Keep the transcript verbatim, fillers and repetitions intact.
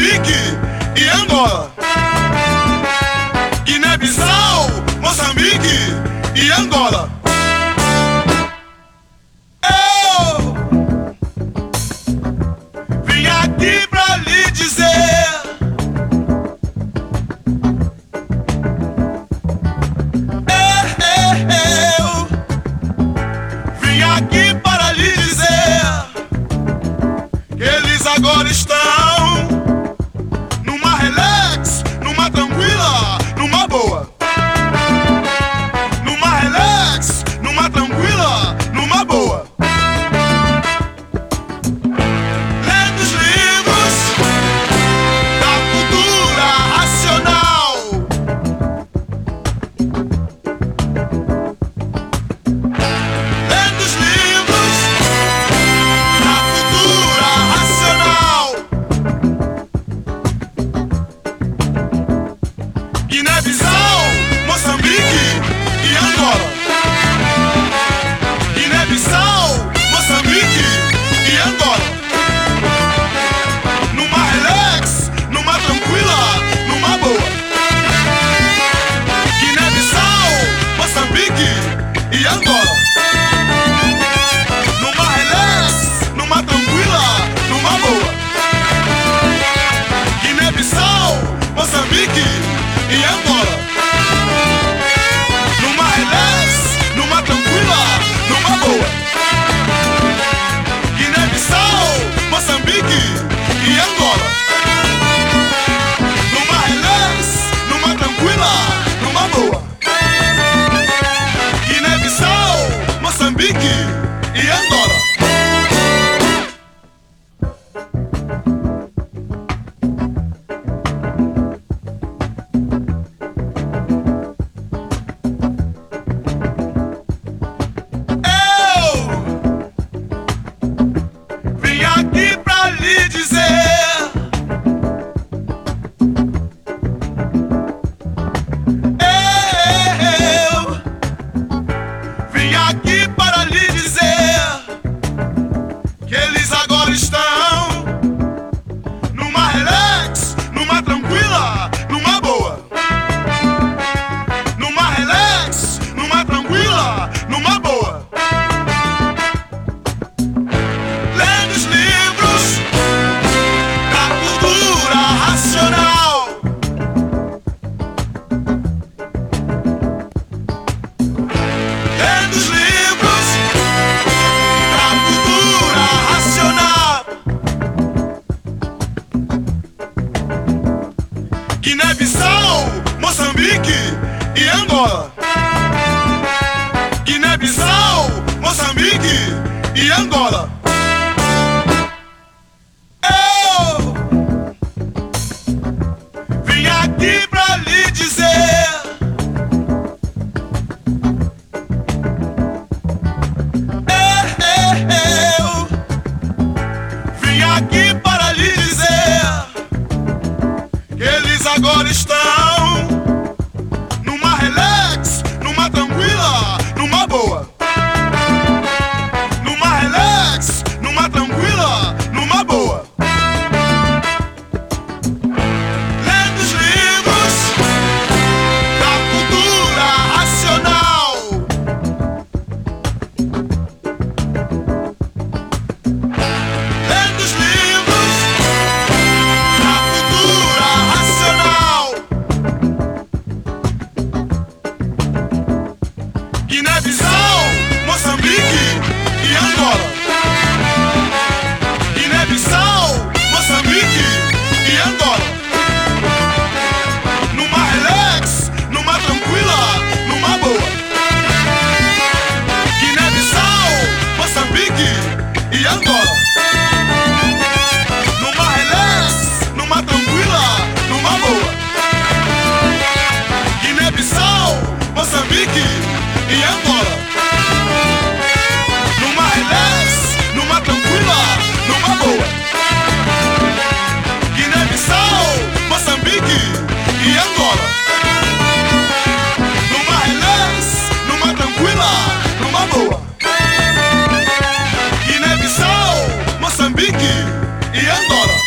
Moçambique e Angola. Guiné-Bissau, Moçambique e Angola. Eu vim aqui pra lhe dizer: eu vim aqui para lhe dizer que eles agora estão numa relax, numa tranquila, numa boa. Numa relax, numa tranquila, numa boa. Lendo os livros da cultura racional. Lendo os livros da cultura racional. Guiné-Bissau, Moçambique e Angola. Guiné-Bissau, Moçambique e Angola. Numa relax, numa tranquila, numa boa. Guiné-Bissau, Moçambique e Angola. Numa relax, numa tranquila, numa boa. Guiné-Bissau, Moçambique e Angola. Numa relax, numa tranquila, numa boa. Guiné-Bissau, Moçambique e Angola. Numa relax, numa tranquila, numa boa. Guiné-Bissau, Moçambique e Angola. Aqui pra lhe dizer: eu vim aqui para lhe dizer que eles agora estão numa relax, numa tranquila, numa boa. Numa relax, numa tranquila, numa boa. Lendo os livros da cultura racional. Guiné-Bissau, Moçambique e Angola. Guiné-Bissau, Moçambique e Angola. Eu vim aqui pra lhe dizer: eu vim aqui para lhe dizer que eles agora estão numa relax, numa tranquila, numa boa. Numa relax, numa tranquila, numa boa. Lendo os livros da cultura racional. Lendo os livros da cultura racional. Guiné-Bissau, Moçambique e Angola. Guiné-Bissau, Moçambique e Angola. Numa relax, numa tranquila, numa boa. Guiné-Bissau, Moçambique e Angola. Numa relax, numa tranquila, numa boa. Guiné-Bissau, Moçambique e Angola. Numa relax, numa tranquila, numa boa. Guiné-Bissau, Moçambique e Angola. Numa relax, numa tranquila, numa boa. Guiné-Bissau, Moçambique e Angola.